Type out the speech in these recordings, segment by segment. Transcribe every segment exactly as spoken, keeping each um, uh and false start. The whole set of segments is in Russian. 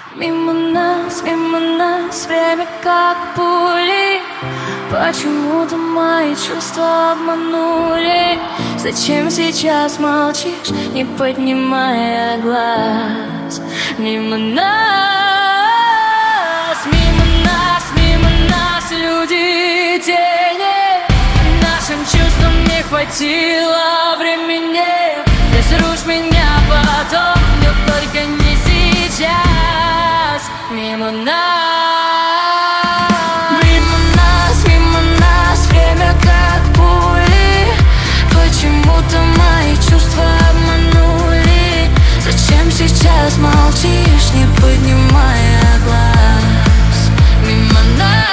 Мимо нас, мимо нас, время как пули. Почему-то мои чувства обманули. Зачем сейчас молчишь, не поднимая глаз? Мимо нас, мимо нас, мимо нас люди, тени. Нашим чувствам не хватило времени. Разрушь меня потом, но только не сейчас. Мимо нас, мимо нас, мимо нас, время как пули. Почему-то мои чувства обманули. Зачем сейчас молчишь, не поднимая глаз? Мимо нас.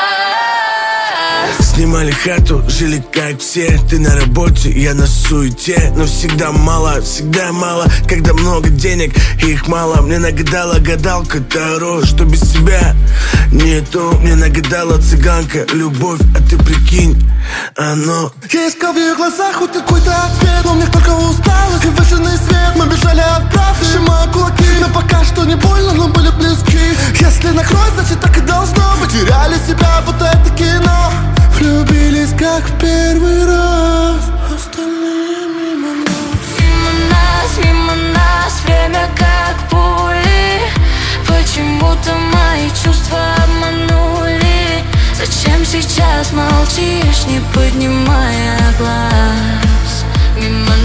Снимали хату, жили как все. Ты на работе, я на суете. Но всегда мало, всегда мало. Когда много денег, их мало. Мне нагадала гадалка Таро, что без тебя нету. Мне нагадала цыганка любовь, а ты прикинь, оно. Я искал в ее глазах хоть какой-то ответ, но мне только усталость и выжженный свет. Мы бежали от правды, сжимая кулаки, но пока что не больно, но были близки. Если накроет, значит так и должно быть. Теряли себя, будто это кино. Влюбились, как в первый раз. Остальные мимо нас. Мимо нас, мимо нас, время как пули. Почему-то мои чувства обманули. Зачем сейчас молчишь, не поднимая глаз? Мимо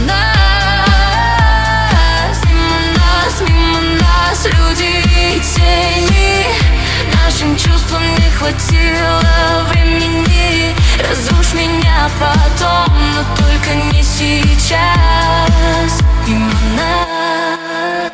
нас, мимо нас, мимо нас, люди и тени. Нашим чувствам не хватило времени. Разрушь меня потом, но только не сейчас. Мимо нас.